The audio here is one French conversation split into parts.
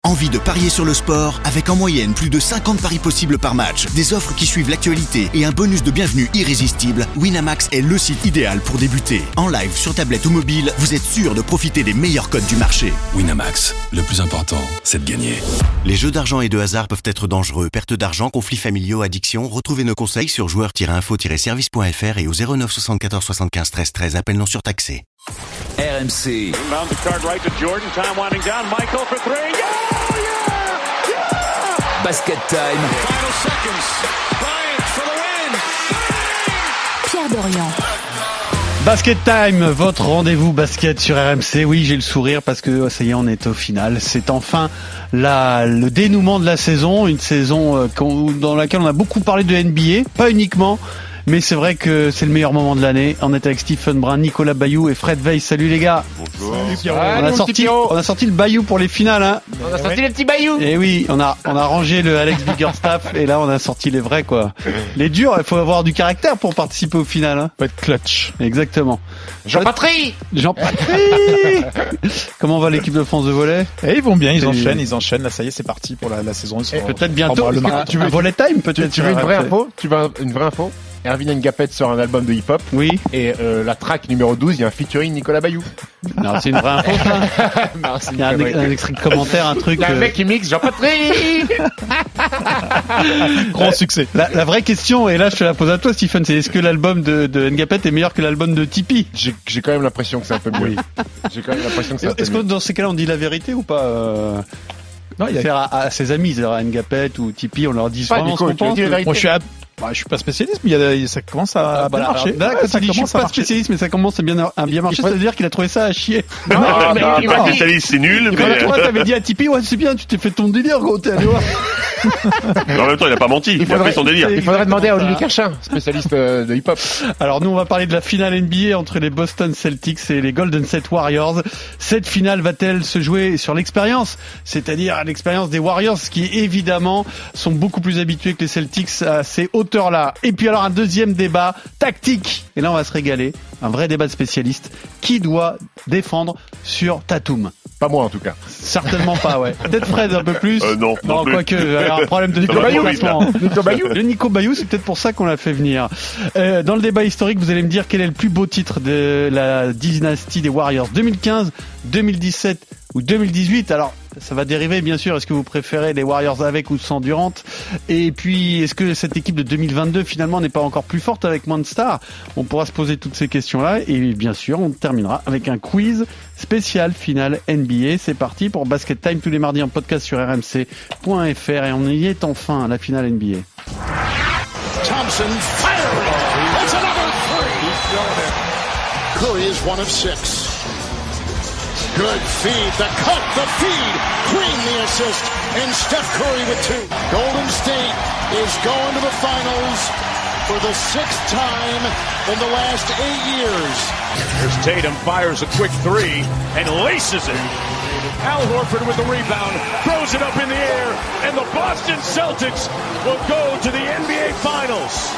Envie de parier sur le sport avec en moyenne plus de 50 paris possibles par match, des offres qui suivent l'actualité et un bonus de bienvenue irrésistible? Winamax est le site idéal pour débuter. En live, sur tablette ou mobile, vous êtes sûr de profiter des meilleurs codes du marché. Winamax, le plus important, c'est de gagner. Les jeux d'argent et de hasard peuvent être dangereux. Perte d'argent, conflits familiaux, addiction. Retrouvez nos conseils sur joueurs-info-service.fr et au 09 74 75 13 13. Appel non surtaxé. RMC. Basket Time. Pierre Dorian. Basket Time, votre rendez-vous basket sur RMC. Oui, j'ai le sourire parce que ça y est, on est au final. C'est enfin le dénouement de la saison, une saison dans laquelle on a beaucoup parlé de NBA, pas uniquement, mais c'est vrai que c'est le meilleur moment de l'année. On est avec Stephen Brun, Nicolas Bayou et Fred Veil. Salut les gars. Bonjour. Salut Pierrot. On a sorti le Bayou pour les finales, hein. On a sorti les petits Bayou. Et oui, on a rangé le Alex Biggerstaff et là on a sorti les vrais quoi. Les durs, il faut avoir du caractère pour participer au final, hein. Faut être clutch. Exactement. Jean-Patry. Comment va l'équipe de France de volley? Et ils vont bien, ils enchaînent. Là, ça y est, c'est parti pour la saison. Peut-être bientôt. Tu veux volley time peut-être? Tu veux une vraie info? Une vraie info? Erwin Ngapet sort un album de hip-hop. Oui. Et la track numéro 12, il y a un featuring Nicolas Bayou. Non, c'est une vraie info, ça. Non, c'est il y a un extrait de commentaire, un truc. Il y a un mec qui mixe Jean-Patry. Grand succès. La vraie question, et là je te la pose à toi Stephen, c'est est-ce que l'album de Ngapet est meilleur que l'album de Tipeee? J'ai quand même l'impression que c'est un peu mieux. J'ai quand même l'impression que c'est un peu Est-ce que dans ces cas-là on dit la vérité ou pas? Non, il y a faire à ses amis, c'est-à-dire Ngapet ou Tipeee, on leur dit vraiment ce qu'on pense. Moi je suis pas spécialiste, mais ça commence à bien marcher. Là, quand il dit je suis pas spécialiste, mais ça commence à bien marcher, ça veut dire qu'il a trouvé ça à chier. Non, spécialiste, c'est nul. Toi, t'avais dit à Tipeee, ouais, c'est bien, tu t'es fait ton délire, gros, t'es allé voir. En même temps, il a pas menti. Il a fait son délire. Il faudrait demander à Olivier Cachin, spécialiste de hip-hop. Alors, nous, on va parler de la finale NBA entre les Boston Celtics et les Golden State Warriors. Cette finale va-t-elle se jouer sur l'expérience? C'est-à-dire l'expérience des Warriors, qui évidemment sont beaucoup plus habitués que les Celtics à ces hauteurs-là. Et puis alors, un deuxième débat tactique. Et là, on va se régaler. Un vrai débat de spécialistes. Qui doit défendre sur Tatum? Pas moi, en tout cas. Certainement pas, ouais. Peut-être Fred un peu plus. Non. Quoique, alors, un problème de Nico Bayou. Le Nico Bayou, c'est peut-être pour ça qu'on l'a fait venir. Dans le débat historique, vous allez me dire quel est le plus beau titre de la dynastie des Warriors. 2015, 2017 ou 2018. Alors, ça va dériver, bien sûr. Est-ce que vous préférez les Warriors avec ou sans Durant? Et puis, est-ce que cette équipe de 2022, finalement, n'est pas encore plus forte avec moins de stars? On pourra se poser toutes ces questions-là. Et bien sûr, on terminera avec un quiz spécial finale NBA. C'est parti pour Basket Time tous les mardis en podcast sur rmc.fr. Et on y est enfin à la finale NBA. Thompson fires. That's another three. Curry is one of 6. Good feed, the cut, the feed, Green the assist, and Steph Curry with 2. Golden State is going to the finals for the 6th time in the last 8 years. As Tatum fires a quick 3 and laces it. Al Horford with the rebound, throws it up in the air, and the Boston Celtics will go to the NBA Finals.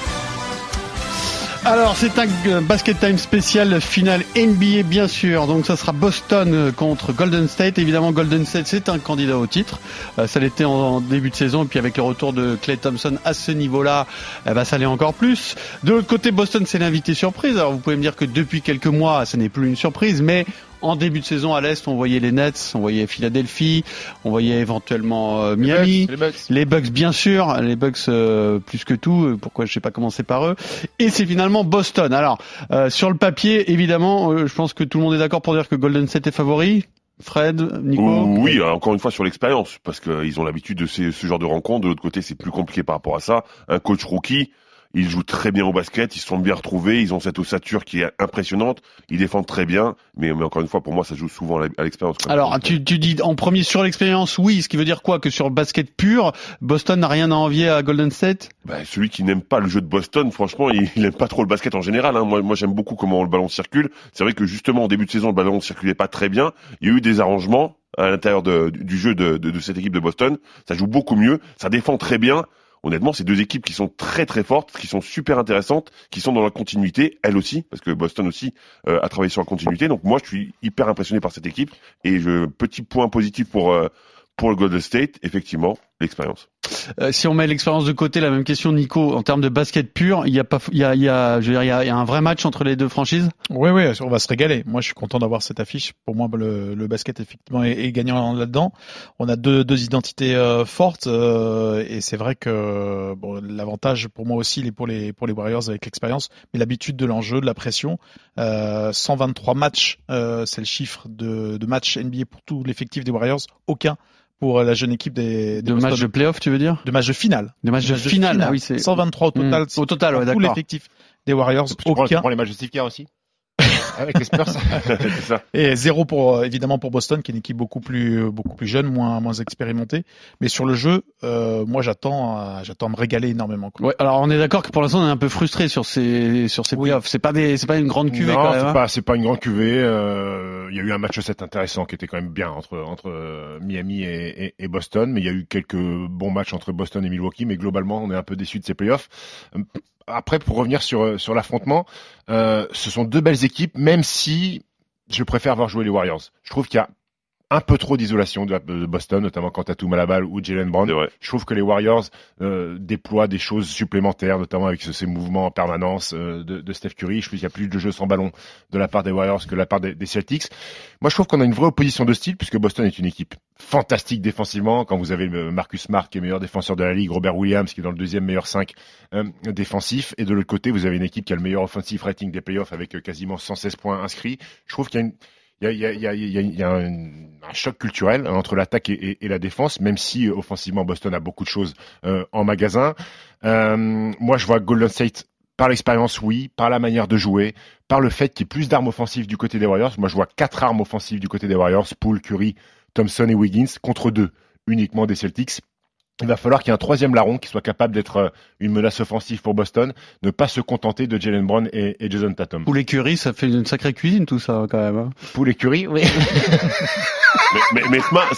Alors, c'est un Basket Time spécial finale NBA, bien sûr. Donc, ça sera Boston contre Golden State. Évidemment, Golden State, c'est un candidat au titre. Ça l'était en début de saison. Et puis, avec le retour de Klay Thompson à ce niveau-là, ça l'est encore plus. De l'autre côté, Boston, c'est l'invité surprise. Alors, vous pouvez me dire que depuis quelques mois, ça n'est plus une surprise, mais en début de saison, à l'Est, on voyait les Nets, on voyait Philadelphie, on voyait éventuellement Miami, les Bucks bien sûr, les Bucks plus que tout, pourquoi je sais pas commencer par eux, et c'est finalement Boston. Alors, sur le papier, évidemment, je pense que tout le monde est d'accord pour dire que Golden State est favori. Fred, Nico? Oui, encore une fois sur l'expérience, parce qu'ils ont l'habitude de ce genre de rencontres. De l'autre côté, c'est plus compliqué par rapport à ça. Un coach rookie, ils jouent très bien au basket, ils se sont bien retrouvés, ils ont cette ossature qui est impressionnante, ils défendent très bien, mais encore une fois, pour moi, ça joue souvent à l'expérience. Alors, tu dis en premier sur l'expérience, oui, ce qui veut dire quoi? Que sur le basket pur, Boston n'a rien à envier à Golden State? Celui qui n'aime pas le jeu de Boston, franchement, il n'aime pas trop le basket en général, hein. Moi, j'aime beaucoup comment le ballon circule. C'est vrai que justement, en début de saison, le ballon ne circulait pas très bien. Il y a eu des arrangements à l'intérieur du jeu de cette équipe de Boston. Ça joue beaucoup mieux, ça défend très bien. Honnêtement, c'est deux équipes qui sont très très fortes, qui sont super intéressantes, qui sont dans la continuité, elles aussi, parce que Boston aussi a travaillé sur la continuité. Donc moi, je suis hyper impressionné par cette équipe. Et petit point positif pour pour le Golden State, effectivement, l'expérience. Si on met l'expérience de côté, la même question, Nico, en termes de basket pur, il y a un vrai match entre les deux franchises? Oui, on va se régaler. Moi, je suis content d'avoir cette affiche. Pour moi, le basket, effectivement, est gagnant là-dedans. On a deux identités fortes, et c'est vrai que l'avantage, pour moi aussi, il est pour les Warriors avec l'expérience, mais l'habitude de l'enjeu, de la pression. 123 matchs, c'est le chiffre de matchs NBA pour tout l'effectif des Warriors. Aucun pour la jeune équipe des de matchs de play-off, tu veux dire? De matchs de finale. De matchs de finale, oui, c'est 123 au total. Au total, ouais, tout d'accord. l'effectif des Warriors, aucun. Tu prends les matchs de Steve Kerr aussi? Avec les Spurs. C'est ça. Et 0 évidemment pour Boston, qui est une équipe beaucoup plus jeune, moins expérimentée. Mais sur le jeu, moi j'attends à me régaler énormément, quoi. Ouais, alors on est d'accord que pour l'instant on est un peu frustré sur ces playoffs. C'est pas une grande cuvée, non, quand même. C'est pas une grande cuvée. Il y a eu un match 7 intéressant qui était quand même bien entre Miami et Boston, mais il y a eu quelques bons matchs entre Boston et Milwaukee, mais globalement on est un peu déçus de ces playoffs. Après, pour revenir sur l'affrontement, ce sont deux belles équipes, même si je préfère voir jouer les Warriors. Je trouve qu'il y a un peu trop d'isolation de Boston, notamment quand Tatum à la balle ou Jaylen Brown. Je trouve que les Warriors déploient des choses supplémentaires, notamment avec ces mouvements en permanence de Steph Curry. Je trouve qu'il y a plus de jeu sans ballon de la part des Warriors que de la part des Celtics. Moi, je trouve qu'on a une vraie opposition de style, puisque Boston est une équipe fantastique défensivement. Quand vous avez Marcus Smart, qui est meilleur défenseur de la ligue, Robert Williams, qui est dans le deuxième meilleur 5 défensif, et de l'autre côté, vous avez une équipe qui a le meilleur offensive rating des playoffs avec quasiment 116 points inscrits. Je trouve qu'il y a un choc culturel entre l'attaque et la défense, même si offensivement Boston a beaucoup de choses en magasin. Moi, je vois Golden State par l'expérience, oui, par la manière de jouer, par le fait qu'il y ait plus d'armes offensives du côté des Warriors. Moi, je vois 4 armes offensives du côté des Warriors: Poole, Curry, Thompson et Wiggins, contre 2 uniquement des Celtics. Il va falloir qu'il y ait un troisième larron qui soit capable d'être une menace offensive pour Boston, ne pas se contenter de Jaylen Brown et Jason Tatum. Pour les Curry, ça fait une sacrée cuisine tout ça quand même. Hein. Pour les Curry, oui. mais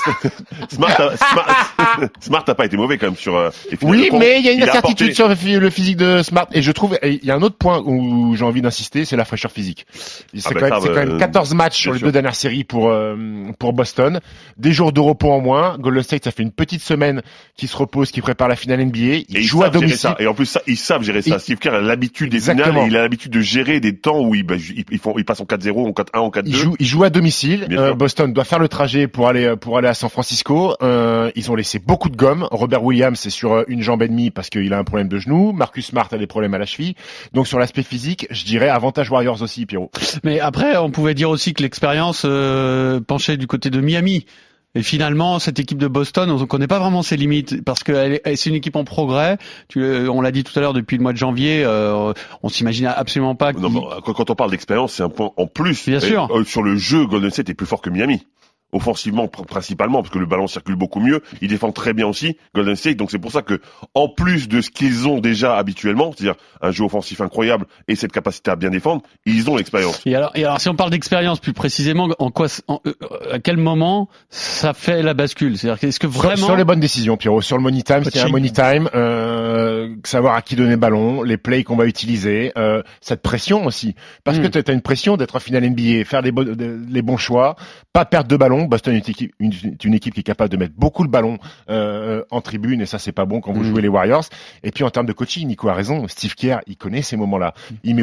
Smart n'a pas été mauvais quand même sur. Oui, mais il y a une incertitude sur le physique de Smart, et je trouve il y a un autre point où j'ai envie d'insister, c'est la fraîcheur physique. C'est quand même 14 matchs sur les 2 dernières séries pour Boston, des jours de repos en moins. Golden State, ça fait une petite semaine qui se repose, qui prépare la finale NBA. Ils jouent à domicile. Et en plus, ils savent gérer ça. Steve Kerr a l'habitude des finales, et il a l'habitude de gérer des temps où ils passent en 4-0, en 4-1, en 4-2. Ils jouent à domicile. Boston doit faire le trajet pour aller à San Francisco. Ils ont laissé beaucoup de gomme. Robert Williams est sur une jambe et demie parce qu'il a un problème de genou. Marcus Smart a des problèmes à la cheville. Donc sur l'aspect physique, je dirais avantage Warriors aussi, Pierrot. Mais après, on pouvait dire aussi que l'expérience penchait du côté de Miami. Et finalement, cette équipe de Boston, on ne connaît pas vraiment ses limites, parce que c'est une équipe en progrès. On l'a dit tout à l'heure, depuis le mois de janvier, on s'imaginait absolument pas. Quand on parle d'expérience, c'est un point en plus. Bien sûr. Sur le jeu, Golden State est plus fort que Miami. Offensivement principalement, parce que le ballon circule beaucoup mieux, ils défendent très bien aussi, Golden State, donc c'est pour ça que, en plus de ce qu'ils ont déjà habituellement, c'est-à-dire un jeu offensif incroyable et cette capacité à bien défendre, ils ont l'expérience. Et alors si on parle d'expérience plus précisément, à quel moment ça fait la bascule? C'est-à-dire, est-ce que vraiment... Sur les bonnes décisions, Pierrot, sur le money time, c'est un money time, savoir à qui donner le ballon, les plays qu'on va utiliser, cette pression aussi, parce que t'as une pression d'être en finale NBA, faire les bons choix, pas perdre de ballon. Boston est une équipe qui est capable de mettre beaucoup le ballon en tribune, et ça c'est pas bon quand vous jouez les Warriors. Et puis en termes de coaching, Nico a raison, Steve Kerr il connaît ces moments-là. Ime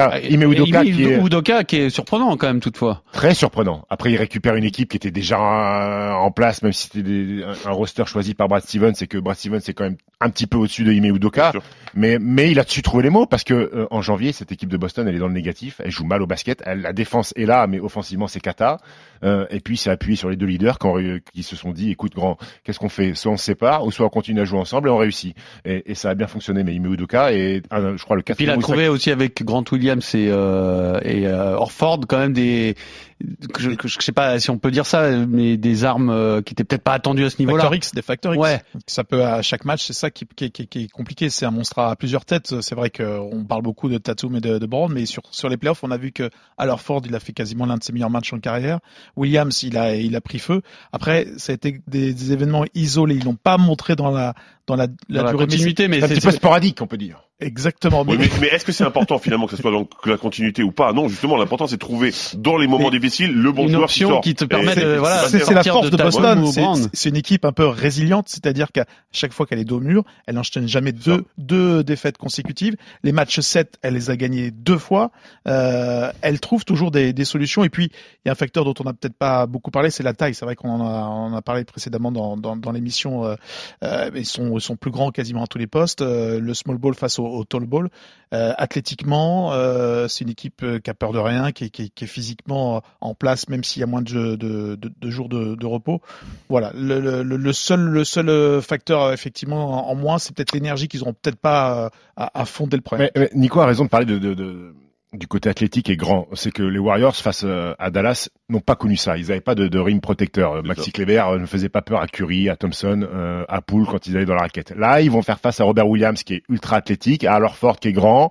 Udoka qui est surprenant quand même toutefois. Très surprenant. Après il récupère une équipe qui était déjà en place, même si c'était un roster choisi par Brad Stevens, et que Brad Stevens c'est quand même un petit peu au-dessus de Ime Udoka. Mais il a su trouver les mots, parce que en janvier cette équipe de Boston elle est dans le négatif, elle joue mal au basket, la défense est là mais offensivement c'est cata. Et puis c'est appuyé sur les 2 leaders qui se sont dit, écoute grand, qu'est-ce qu'on fait? Soit on se sépare, ou soit on continue à jouer ensemble et on réussit. Et ça a bien fonctionné. Mais Ime Udoka est, je crois, le 4e. Puis il a trouvé aussi avec Grant Williams et Horford quand même je sais pas si on peut dire ça, mais des armes qui étaient peut-être pas attendues à ce niveau-là. Des Factor X. Ouais. Ça peut à chaque match, c'est ça qui est compliqué. C'est un monstre à plusieurs têtes. C'est vrai qu'on parle beaucoup de Tatum et de Brown, mais sur les playoffs, on a vu que Al Horford, il a fait quasiment l'un de ses meilleurs matchs en carrière. Williams, il a pris feu. Après, ça a été des événements isolés. Ils l'ont pas montré dans la durée. Continuité, mais c'est un petit peu sporadique, on peut dire. Exactement. Oui, mais est-ce que c'est important finalement que ce soit dans la continuité ou pas? Non, justement, l'important c'est de trouver dans les moments difficiles le bon joueur qui sort. Qui te permet de c'est la force de Boston. C'est C'est une équipe un peu résiliente, c'est-à-dire qu'à chaque fois qu'elle est dos au mur, elle n'enchaîne jamais deux défaites consécutives. Les matchs 7, elle les a gagnés 2 fois. Elle trouve toujours des solutions. Et puis il y a un facteur dont on n'a peut-être pas beaucoup parlé, c'est la taille. C'est vrai qu'on en a parlé précédemment dans l'émission. Ils sont plus grands quasiment à tous les postes. Le small ball face au tall ball. Athlétiquement, c'est une équipe qui a peur de rien, qui est physiquement en place, même s'il y a moins de jours de repos. Voilà. Le seul facteur effectivement en moins, c'est peut-être l'énergie qu'ils n'auront peut-être pas à fond dès le premier. Mais Nico a raison de parler du côté athlétique et grand. C'est que les Warriors face à Dallas n'ont pas connu ça. Ils n'avaient pas de rim protecteur. Maxi Kleber ne faisait pas peur à Curry, à Thompson, à Poole quand ils allaient dans la raquette. Là, ils vont faire face à Robert Williams qui est ultra athlétique, à Al Horford qui est grand.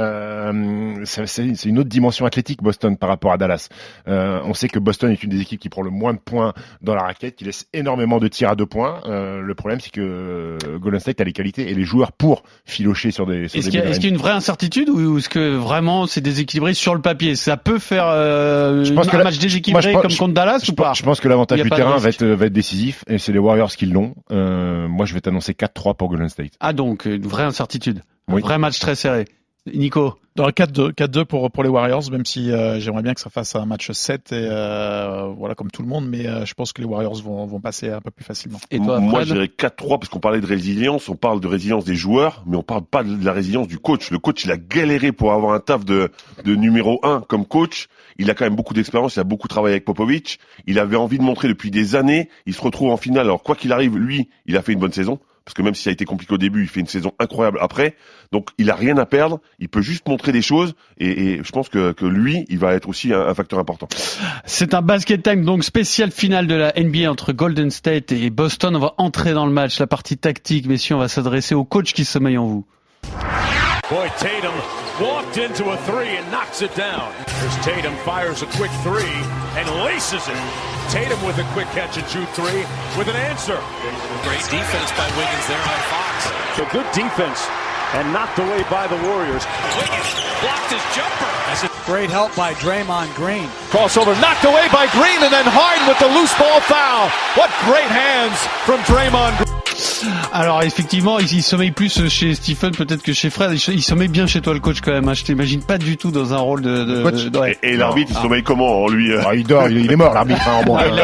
C'est une autre dimension athlétique Boston par rapport à Dallas. On sait que Boston est une des équipes qui prend le moins de points dans la raquette, qui laisse énormément de tirs à 2 points. Le problème, c'est que Golden State a les qualités et les joueurs pour filocher sur des. Est-ce qu'il y a une vraie incertitude ou est-ce que vraiment c'est déséquilibré sur le papier? Ça peut faire un match déséquilibré comme contre Dallas ou pas? Je pense que l'avantage du terrain va être décisif et c'est les Warriors qui l'ont. Moi, je vais t'annoncer 4-3 pour Golden State. Ah donc une vraie incertitude, oui. Un vrai match très serré. Nico? Dans le 4-2 pour les Warriors, même si j'aimerais bien que ça fasse un match 7 et voilà comme tout le monde, mais je pense que les Warriors vont passer un peu plus facilement. Et toi, moi, je dirais 4-3 parce qu'on parlait de résilience, on parle de résilience des joueurs, mais on parle pas de la résilience du coach. Le coach, il a galéré pour avoir un taf de numéro 1 comme coach. Il a quand même beaucoup d'expérience, il a beaucoup travaillé avec Popovich. Il avait envie de montrer depuis des années. Il se retrouve en finale. Alors quoi qu'il arrive, lui, il a fait une bonne saison. Parce que même si ça a été compliqué au début, il fait une saison incroyable après. Donc, il a rien à perdre. Il peut juste montrer des choses. Et je pense que lui, il va être aussi un facteur important. C'est un basket time, donc spécial finale de la NBA entre Golden State et Boston. On va entrer dans le match, la partie tactique. Messieurs, on va s'adresser au coach qui sommeille en vous. Boy, Tatum walked into a three and knocks it down. As Tatum fires a quick three and laces it. Tatum with a quick catch and shoot three with an answer. Great defense by Wiggins there on Fox. So good defense and knocked away by the Warriors. Wiggins blocked his jumper. Great help by Draymond Green. Crossover knocked away by Green and then Harden with the loose ball foul. What great hands from Draymond Green. Alors effectivement, il sommeille plus chez Stephen peut-être que chez Fred. Il sommeille bien chez toi le coach quand même. Hein. Je t'imagine pas du tout dans un rôle de coach. Et l'arbitre, il sommeille comment lui Il dort, il est mort l'arbitre. Il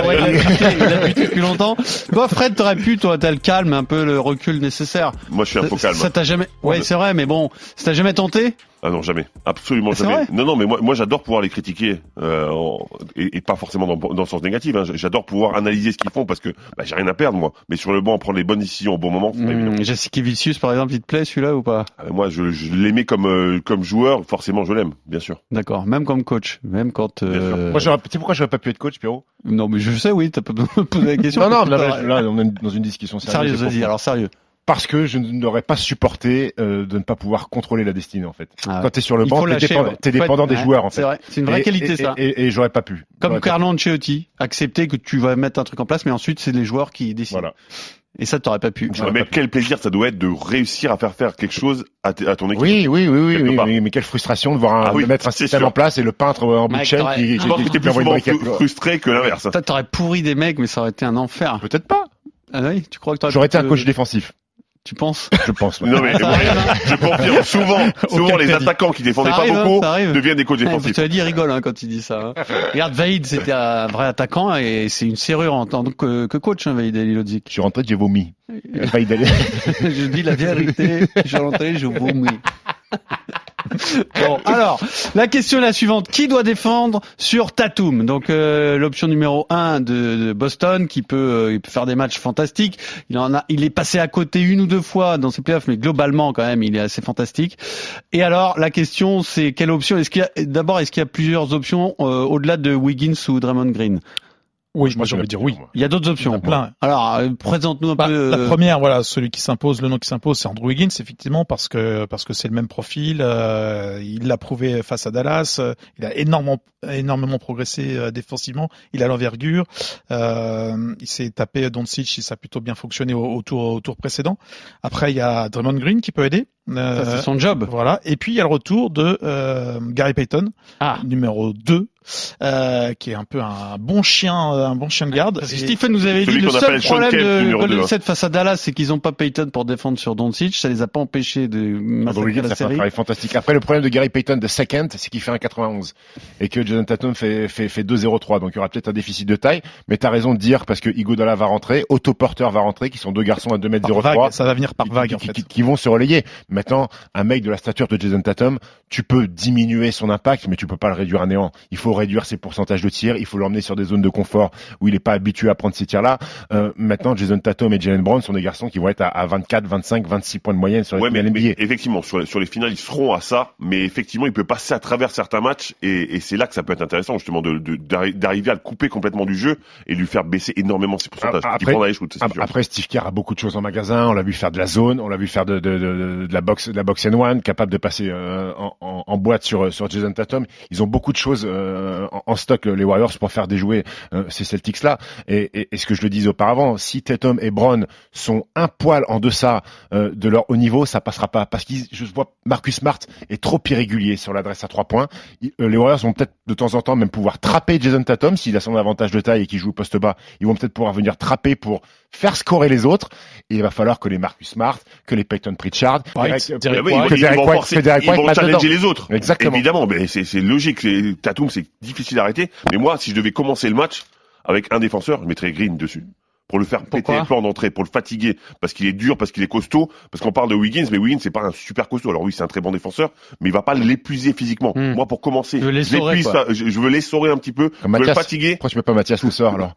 a buté depuis longtemps. Toi Fred, t'as le calme, un peu le recul nécessaire. Moi je suis un peu calme. Ça t'a jamais. Ouais, c'est vrai, mais bon, ça t'a jamais tenté? Ah non, jamais, absolument jamais. Vrai? Non, mais moi j'adore pouvoir les critiquer et pas forcément dans le sens négatif. Hein. J'adore pouvoir analyser ce qu'ils font parce que j'ai rien à perdre moi. Mais sur le banc, prendre les bonnes décisions au bon moment, c'est pas évident. Jasikevičius par exemple, il te plaît celui-là ou pas? Moi, je l'aimais comme joueur, forcément je l'aime, bien sûr. D'accord, même comme coach, même quand. Moi, tu sais pourquoi j'aurais pas pu être coach, Pierrot? Non, mais je sais, oui, t'as pas me poser la question. Non, là, on est dans une discussion sérieuse. Sérieux, vas-y, alors sérieux. Parce que je n'aurais pas supporté de ne pas pouvoir contrôler la destinée en fait. Ah ouais. Quand t'es sur le banc, t'es dépendant des joueurs en fait. C'est vrai, c'est une vraie qualité ça. Et j'aurais pas pu. Comme Carlo Ancelotti, accepter que tu vas mettre un truc en place, mais ensuite c'est les joueurs qui décident. Voilà. Et ça, t'aurais pas pu. Mais quel plaisir ça doit être de réussir à faire quelque chose à ton équipe. Oui, mais quelle frustration de voir de mettre un système en place et le peintre en bout de chaîne qui était plus souvent frustré que l'inverse. Toi, t'aurais pourri des mecs, mais ça aurait été un enfer. Peut-être pas. Ah oui, tu crois que t'aurais J'aurais été un coach défensif. Tu penses? Je pense. Non mais je confirme. Souvent les attaquants qui défendaient pas beaucoup deviennent des coachs défensifs. Tu as dit, il rigole quand il dit ça. Regarde, Vaïd, c'était un vrai attaquant et c'est une serrure en tant que coach, Vaïd Halilovic. Je suis rentré, j'ai vomi. Vaïd Je dis la vérité. Je suis rentré, je vomis. Bon, alors, la question est la suivante. Qui doit défendre sur Tatum? Donc, l'option numéro 1 de Boston, qui peut faire des matchs fantastiques. Il est passé à côté une ou deux fois dans ses playoffs, mais globalement, quand même, il est assez fantastique. Et alors, la question, c'est quelle option? Est-ce qu'il y a plusieurs options, au-delà de Wiggins ou Draymond Green? Oui, moi j'ai envie de dire oui. Il y a d'autres options. Il y en a plein. Alors, présente-nous un peu. La première, voilà, celui qui s'impose, le nom qui s'impose, c'est Andrew Wiggins, effectivement, parce que c'est le même profil. Il l'a prouvé face à Dallas. Il a énormément progressé défensivement. Il a l'envergure. Il s'est tapé Doncic, ça a plutôt bien fonctionné au tour précédent. Après, il y a Draymond Green qui peut aider. Ça, c'est son job. Voilà. Et puis il y a le retour de Gary Payton, numéro 2. Qui est un peu un bon chien de garde. Parce que Stephen nous avait dit le seul problème de Golden State face à Dallas, c'est qu'ils n'ont pas Payton pour défendre sur Doncic. Ça les a pas empêchés de massacrer la série. Ça fait un travail fantastique. Après, le problème de Gary Payton de second, c'est qu'il fait 1,91 et que Jason Tatum fait 2,03. Donc il y aura peut-être un déficit de taille. Mais t'as raison de dire parce que Iguodala va rentrer, Otto Porter va rentrer, qui sont deux garçons à 2,03 m. Ça va venir par vague en fait. Qui vont se relayer. Maintenant, un mec de la stature de Jason Tatum, tu peux diminuer son impact, mais tu peux pas le réduire à néant. Il faut réduire ses pourcentages de tirs, il faut l'emmener sur des zones de confort où il n'est pas habitué à prendre ces tirs-là. Maintenant, Jason Tatum et Jaylen Brown sont des garçons qui vont être à 24, 25, 26 points de moyenne sur les finales NBA. Mais effectivement, sur les finales, ils seront à ça, mais effectivement, il peut passer à travers certains matchs et c'est là que ça peut être intéressant, justement, d'arriver à le couper complètement du jeu et lui faire baisser énormément ses pourcentages. Après, Steve Kerr a beaucoup de choses en magasin. On l'a vu faire de la zone, on l'a vu faire de la box and one, capable de passer en boîte sur Jason Tatum. Ils ont beaucoup de choses en stock, les Warriors, pour faire déjouer ces Celtics-là. Et ce que je le disais auparavant, si Tatum et Brown sont un poil en deçà de leur haut niveau, ça passera pas. Parce que je vois Marcus Smart est trop irrégulier sur l'adresse à 3 points. Les Warriors vont peut-être de temps en temps même pouvoir trapper Jason Tatum s'il a son avantage de taille et qu'il joue au poste bas. Ils vont peut-être pouvoir venir trapper pour faire scorer les autres. Et il va falloir que les Marcus Smart, que les Peyton Pritchard, ils vont challenger les autres. Exactement. Évidemment, mais c'est logique. Tatum, c'est difficile à arrêter. Mais moi, si je devais commencer le match avec un défenseur, je mettrais Green dessus. Pour le faire péter les plans d'entrée, pour le fatiguer, parce qu'il est dur, parce qu'il est costaud, parce qu'on parle de Wiggins, mais Wiggins c'est pas un super costaud. Alors oui, c'est un très bon défenseur, mais il va pas l'épuiser physiquement. Moi, pour commencer, je veux l'essorer un petit peu, je veux le fatiguer. Pourquoi tu mets pas Mathias Lessor alors?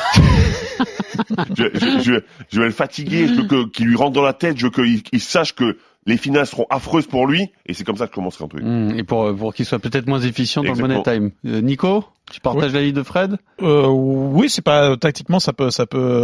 je vais le fatiguer, je veux qu'il lui rentre dans la tête, je veux qu'il sache que les finales seront affreuses pour lui, et c'est comme ça que je commencerai un truc. Et pour qu'il soit peut-être moins efficient dans le money time. Nico, tu partages la ligne de Fred? Oui, c'est pas tactiquement, ça peut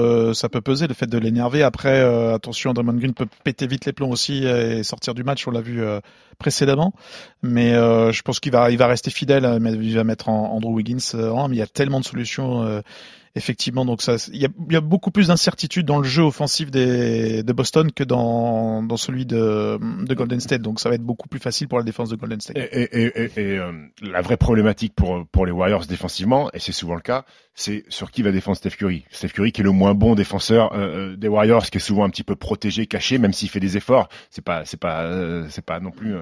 peser le fait de l'énerver. Après, attention, Draymond Green peut péter vite les plombs aussi et sortir du match. On l'a vu précédemment, mais je pense qu'il va rester fidèle. Il va mettre Andrew Wiggins mais il y a tellement de solutions. Effectivement, donc il y a beaucoup plus d'incertitude dans le jeu offensif de Boston que dans celui de Golden State. Donc ça va être beaucoup plus facile pour la défense de Golden State. Et la vraie problématique pour les Warriors défensivement, et c'est souvent le cas, c'est sur qui va défendre Steph Curry. Steph Curry qui est le moins bon défenseur des Warriors, qui est souvent un petit peu protégé, caché, même s'il fait des efforts. C'est pas non plus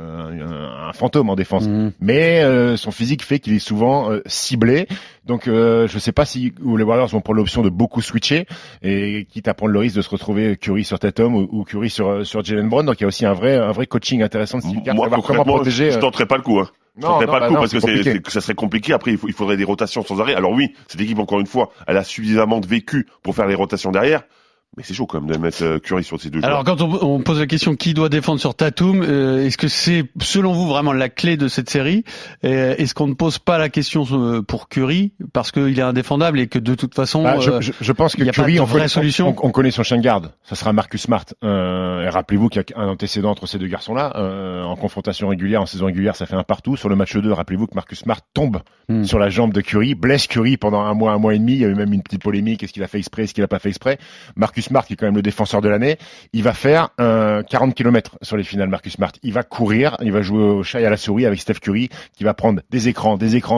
un fantôme en défense. Mais son physique fait qu'il est souvent ciblé. Donc je sais pas si les Warriors vont prendre l'option de beaucoup switcher et quitte à prendre le risque de se retrouver Curry sur Tatum ou Curry sur Jaylen Brown. Donc il y a aussi un vrai coaching intéressant de Steve Kerr. Moi, concrètement, je tenterais pas le coup. Parce que ça serait compliqué. Après, il faudrait des rotations sans arrêt. Alors oui, cette équipe, encore une fois, elle a suffisamment de vécu pour faire les rotations derrière. Mais c'est chaud quand même de mettre Curry sur ces deux joueurs. Alors quand on pose la question qui doit défendre sur Tatum, est-ce que c'est selon vous vraiment la clé de cette série? Est-ce qu'on ne pose pas la question pour Curry parce qu'il est indéfendable et que de toute façon je pense que Curry, on connaît son chien de garde. Ça sera Marcus Smart. Et rappelez-vous qu'il y a un antécédent entre ces deux garçons-là en confrontation régulière, en saison régulière, ça fait un partout. Sur le match 2, rappelez-vous que Marcus Smart tombe sur la jambe de Curry, blesse Curry pendant un mois et demi. Il y a eu même une petite polémique. Est-ce qu'il a fait exprès? Est-ce qu'il a pas fait exprès? Marcus Smart, qui est quand même le défenseur de l'année, il va faire 40 km sur les finales. Marcus Smart, il va courir, il va jouer au chat et à la souris avec Steph Curry, qui va prendre des écrans.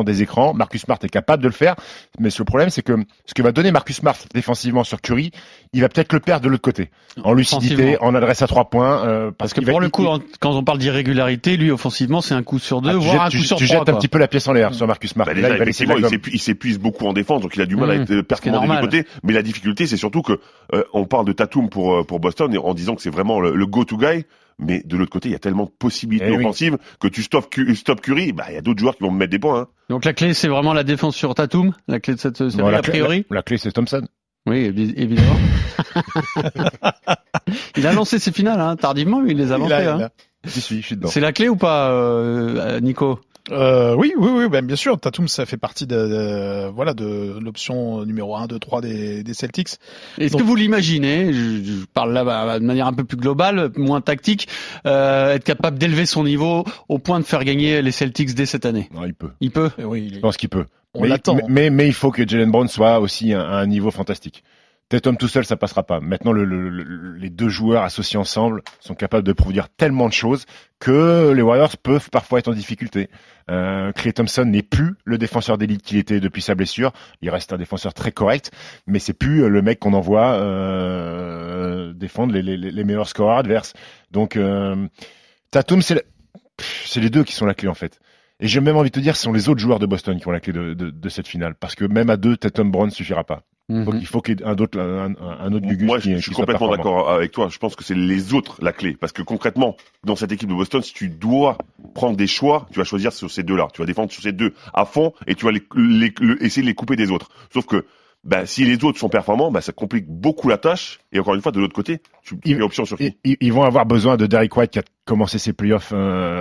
Marcus Smart est capable de le faire, mais le problème, c'est que ce que va donner Marcus Smart défensivement sur Curry, il va peut-être le perdre de l'autre côté, en lucidité, en adresse à 3 points. Parce que pour le coup, quand on parle d'irrégularité, lui offensivement, c'est un coup sur 2, voire un coup sur 3. Tu jettes un petit peu la pièce en l'air sur Marcus Smart. Là, il s'épuise beaucoup en défense, donc il a du mal à être performant des deux côtés. Mais la difficulté, c'est surtout que on parle de Tatum pour Boston en disant que c'est vraiment le go-to guy. Mais de l'autre côté, il y a tellement de possibilités offensives que tu stop Curry, il y a d'autres joueurs qui vont me mettre des points. Donc la clé, c'est vraiment la défense sur Tatum, la clé de cette série, a priori. La clé, c'est Thompson. Oui, évidemment. Il a lancé ses finales, tardivement, mais il les a lancées. Je suis dedans. C'est la clé ou pas, Nico? Oui, bien sûr. Tatum, ça fait partie de l'option numéro 1, 2, 3 des Celtics. Est-ce que vous l'imaginez, je parle là de manière un peu plus globale, moins tactique, être capable d'élever son niveau au point de faire gagner les Celtics dès cette année? Non, il peut. Il peut? Oui, je pense qu'il peut. On l'attend. Mais il faut que Jaylen Brown soit aussi à un niveau fantastique. Tatum tout seul, ça passera pas. Maintenant, les deux joueurs associés ensemble sont capables de produire tellement de choses que les Warriors peuvent parfois être en difficulté. Klay Thompson n'est plus le défenseur d'élite qu'il était depuis sa blessure. Il reste un défenseur très correct, mais c'est plus le mec qu'on envoie défendre les meilleurs scoreurs adverses. Donc, Tatum, c'est les deux qui sont la clé en fait. Et j'ai même envie de te dire, ce sont les autres joueurs de Boston qui ont la clé de cette finale, parce que même à deux, Tatum Brown suffira pas. Donc il faut qu'il y ait un autre Gugus. Moi, je suis complètement d'accord avec toi. Je pense que c'est les autres la clé, parce que concrètement, dans cette équipe de Boston, si tu dois prendre des choix, tu vas choisir sur ces deux-là. Tu vas défendre sur ces deux à fond, et tu vas essayer de les couper des autres. Sauf que si les autres sont performants, ça complique beaucoup la tâche. Et encore une fois, de l'autre côté, tu fais option sur qui? Ils vont avoir besoin de Derrick White qui a commencé ses playoffs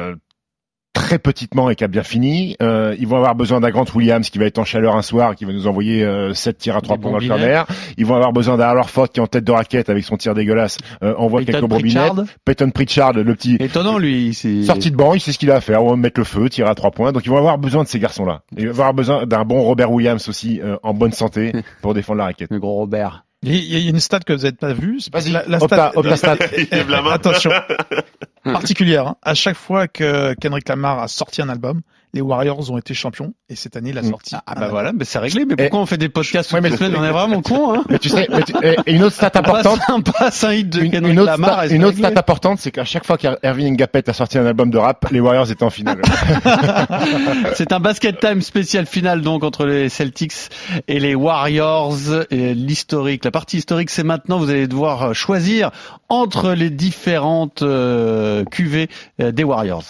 très petitement et qui a bien fini. Ils vont avoir besoin d'un Grant Williams qui va être en chaleur un soir, qui va nous envoyer 7 tirs à 3 points dans le corner. Ils vont avoir besoin d'un Al Horford qui est en tête de raquette avec son tir dégueulasse, envoie quelques bobinettes. Peyton Pritchard, le petit étonnant, lui, c'est sorti de banc, il sait ce qu'il a à faire, on va mettre le feu, tirer à 3 points. Donc ils vont avoir besoin de ces garçons-là. Ils vont avoir besoin d'un bon Robert Williams aussi en bonne santé pour défendre la raquette. Le gros Robert. Il y a une stat que vous n'avez pas vue. Vas-y, la stat. Attention. Particulière. Hein. À chaque fois que Kendrick Lamar a sorti un album, les Warriors ont été champions et cette année il a sorti. Voilà, mais c'est réglé. Mais pourquoi on fait des podcasts toutes les semaines? On est vraiment cons, hein. Mais tu sais, et une autre stat importante. Un hit de Kendrick Lamar. Une autre stat importante, c'est qu'à chaque fois qu'Irving Ngapet a sorti un album de rap, les Warriors étaient en finale. C'est un basket time spécial finale donc entre les Celtics et les Warriors. Et l'historique, la partie historique, c'est maintenant. Vous allez devoir choisir entre les différentes cuvées des Warriors.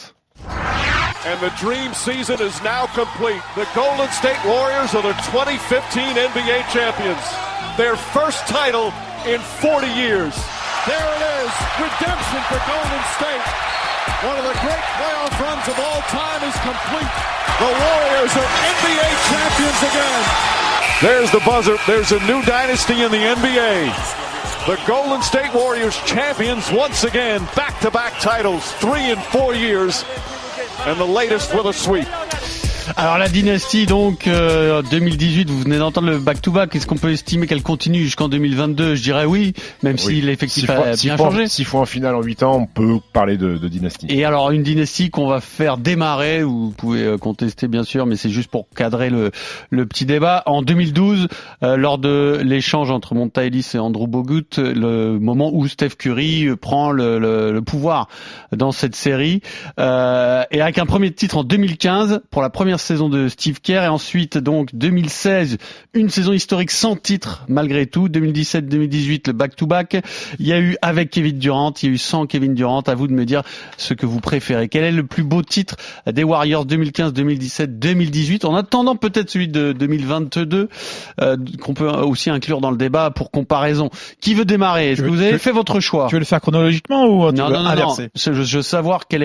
And the dream season is now complete. The Golden State Warriors are the 2015 NBA champions. Their first title in 40 years. There it is. Redemption for Golden State. One of the great playoff runs of all time is complete. The Warriors are NBA champions again. There's the buzzer. There's a new dynasty in the NBA. The Golden State Warriors champions once again. Back-to-back titles, 3 in 4 years. And the latest with a sweep. Alors la dynastie donc 2018, vous venez d'entendre le back-to-back. Est-ce qu'on peut estimer qu'elle continue jusqu'en 2022? Je dirais oui, même si l'effectif a bien changé. S'il faut en finale en 8 ans, on peut parler de dynastie. Et alors une dynastie qu'on va faire démarrer, vous pouvez contester bien sûr, mais c'est juste pour cadrer le petit débat. En 2012, lors de l'échange entre Monta Ellis et Andrew Bogut, le moment où Steph Curry prend le pouvoir dans cette série, et avec un premier titre en 2015 pour la première saison de Steve Kerr, et ensuite donc 2016, une saison historique sans titre malgré tout. 2017-2018, le back-to-back. Il y a eu avec Kevin Durant, il y a eu sans Kevin Durant. À vous de me dire ce que vous préférez. Quel est le plus beau titre des Warriors 2015, 2017, 2018, en attendant peut-être celui de 2022 qu'on peut aussi inclure dans le débat pour comparaison. Qui veut démarrer? Est-ce que vous avez fait votre choix? Tu veux le faire chronologiquement ou non. Je veux savoir quel est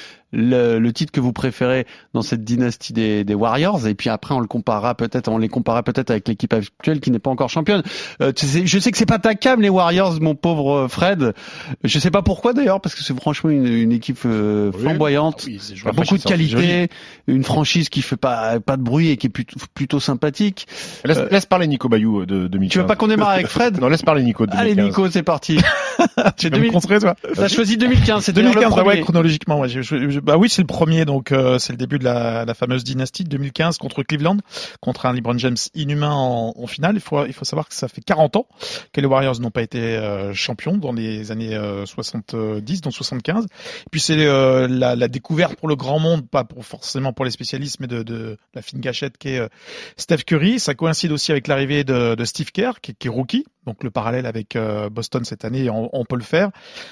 le titre que vous préférez dans cette dynastie des Warriors, et puis après on les comparera peut-être avec l'équipe actuelle qui n'est pas encore championne. Je sais que c'est pas ta cam les Warriors, mon pauvre Fred. Je sais pas pourquoi d'ailleurs, parce que c'est franchement une équipe flamboyante, beaucoup de qualité, une franchise qui fait pas de bruit et qui est plutôt sympathique. Laisse parler Nico Bayou de 2015. Tu veux pas qu'on démarre avec Fred? Non, laisse parler Nico de 2015. Allez Nico, c'est parti. Tu vas me contrer toi. T'as choisi 2015, c'est 2015, ouais, chronologiquement, ouais. Bah oui, c'est le premier, donc c'est le début de la fameuse dynastie de 2015 contre Cleveland, contre un LeBron James inhumain en finale. Il faut savoir que ça fait 40 ans que les Warriors n'ont pas été champions dans les années 70, donc 75. Et puis c'est la découverte pour le grand monde, pas forcément pour les spécialistes, mais de la fine gâchette qu'est Steph Curry. Ça coïncide aussi avec l'arrivée de Steve Kerr, qui est rookie. Donc le parallèle avec Boston cette année, on peut le faire.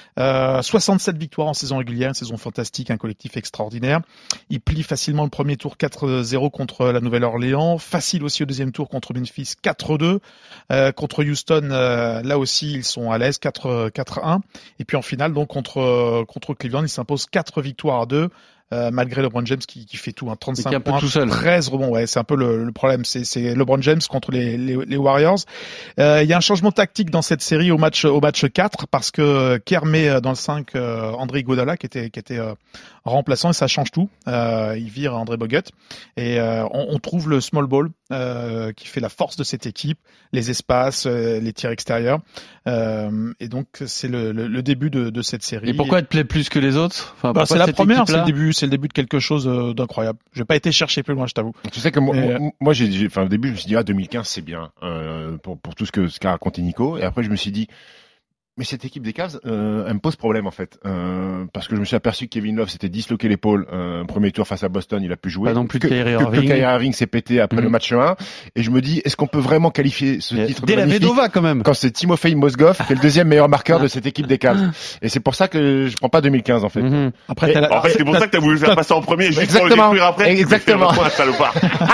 67 victoires en saison régulière, une saison fantastique, un collectif extraordinaire. Il plie facilement le premier tour 4-0 contre la Nouvelle-Orléans, facile aussi au deuxième tour contre Memphis 4-2. Contre Houston, là aussi ils sont à l'aise, 4-1. Et puis en finale, donc contre Cleveland, ils s'imposent 4 victoires à 2. Malgré LeBron James qui fait tout, 35 points, 13 rebonds, ouais, c'est un peu le problème, c'est LeBron James contre les Warriors. Il y a un changement tactique dans cette série au match 4, parce que Kerr met dans le 5 André Iguodala qui était remplaçant et ça change tout. Il vire André Bogut et on trouve le small ball qui fait la force de cette équipe, les espaces, les tirs extérieurs. Et donc c'est le début de cette série. Et pourquoi elle te plaît plus que les autres? Enfin, c'est la première, c'est le début de quelque chose d'incroyable. Je n'ai pas été chercher plus loin, je t'avoue. Tu sais que moi au début je me suis dit 2015 c'est bien pour tout ce qu'a raconté Nico, et après je me suis dit mais cette équipe des Cavs, elle me pose problème en fait, parce que je me suis aperçu que Kevin Love s'était disloqué l'épaule premier tour face à Boston, il a pu jouer. Pas non plus que Kyrie Irving s'est pété après le match 1, et je me dis est-ce qu'on peut vraiment qualifier ce titre de magnifique quand même quand c'est Timofey Mozgov qui est le deuxième meilleur marqueur de cette équipe des Cavs, et c'est pour ça que je prends pas 2015 en fait. Après, en fait c'est pour ça que t'as voulu faire passer en premier juste pour le détruire après. Exactement. Salopard.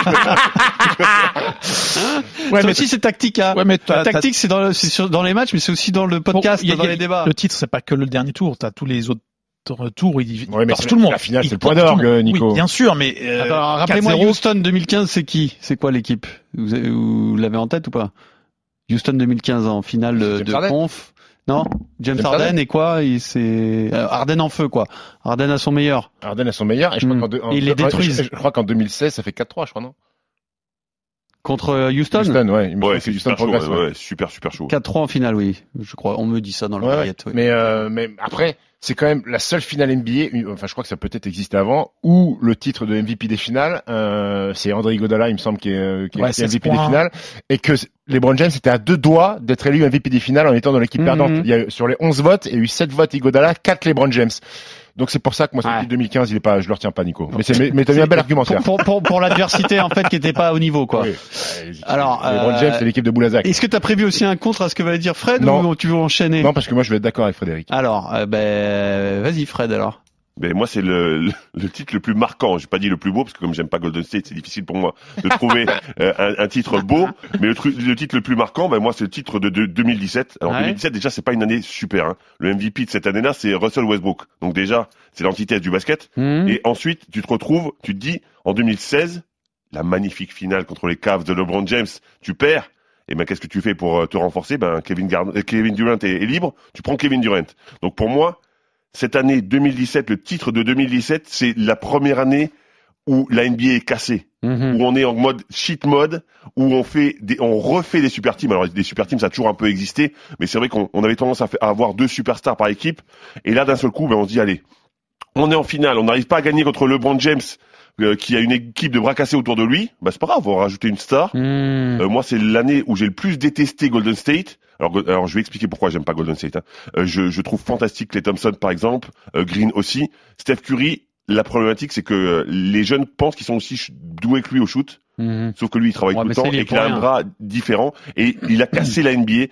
Ouais, mais aussi c'est tactique, hein. Ouais, mais la tactique c'est dans les matchs, mais c'est aussi dans le podcast, dans les débats. Le titre c'est pas que le dernier tour, t'as tous les autres tours, il mais tout le monde. La finale c'est le point d'orgue, Nico. Oui, bien sûr, mais rappelez-moi Houston 2015, c'est qui? C'est quoi l'équipe? Vous l'avez en tête ou pas? Houston 2015 en finale de conf. Non, James Harden et quoi? C'est Harden en feu quoi. Harden à son meilleur. Harden à son meilleur, et je crois il les détruit. Je crois qu'en 2016 ça fait 4-3, je crois, non? Contre Houston? Ouais, c'est super chaud, super chaud. 4-3 en finale, oui. Je crois, on me dit ça dans le variette. Oui. Mais après, c'est quand même la seule finale NBA, enfin je crois que ça peut-être existé avant, où le titre de MVP des finales, c'est André Iguodala, il me semble, qui est MVP des finales, et que LeBron James était à 2 doigts d'être élu MVP des finales en étant dans l'équipe perdante. Il y a sur les 11 votes, il y a eu 7 votes Iguodala, 4 LeBron James. Donc c'est pour ça que moi ce titre 2015 je le retiens pas, Nico. Mais t'as mis un bel argumentaire. Pour l'adversité en fait qui était pas au niveau quoi. Oui. Alors LeBron James c'est l'équipe de Boulazac. Est-ce que t'as prévu aussi un contre à ce que va dire Fred, ou tu veux enchaîner? Non, parce que moi je vais être d'accord avec Frédéric. Alors vas-y Fred alors. Ben moi c'est le titre le plus marquant. J'ai pas dit le plus beau parce que comme j'aime pas Golden State, c'est difficile pour moi de trouver un titre beau. Mais le titre le plus marquant, ben moi c'est le titre de 2017. Alors 2017 déjà c'est pas une année super. Hein. Le MVP de cette année-là c'est Russell Westbrook. Donc déjà c'est l'antithèse du basket. Et ensuite tu te dis en 2016 la magnifique finale contre les Cavs de LeBron James, tu perds. Et ben qu'est-ce que tu fais pour te renforcer? Ben Kevin Durant est libre. Tu prends Kevin Durant. Donc pour moi cette année 2017, le titre de 2017, c'est la première année où la NBA est cassée, où on est en mode cheat mode, où on refait des super teams. Alors des super teams, ça a toujours un peu existé, mais c'est vrai qu'on avait tendance à avoir 2 superstars par équipe. Et là, d'un seul coup, on se dit allez, on est en finale, on n'arrive pas à gagner contre LeBron James, qui a une équipe de bras cassés autour de lui. Bah c'est pas grave, on va rajouter une star. Moi, c'est l'année où j'ai le plus détesté Golden State. Alors je vais expliquer pourquoi j'aime pas Golden State. Hein. Je trouve fantastique Klay Thompson par exemple, Green aussi. Steph Curry, la problématique c'est que les jeunes pensent qu'ils sont aussi doués que lui au shoot. Sauf que lui il travaille tout le temps et qu'il a un bras différent et il a cassé la NBA.